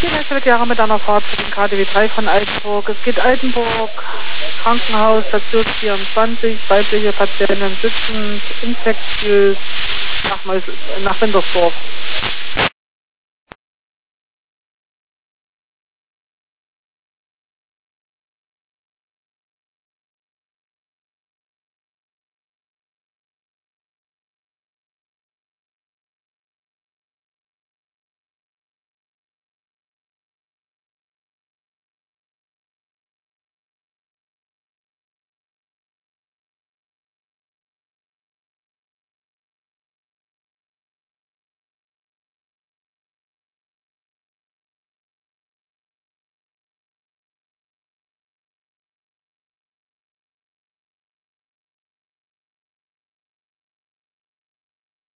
Jahre mit einer Fahrt für den KDW 3 von Altenburg. Es geht Altenburg, Krankenhaus, Station 24, weibliche Patienten sitzend, infektiös, nach Wintersdorf.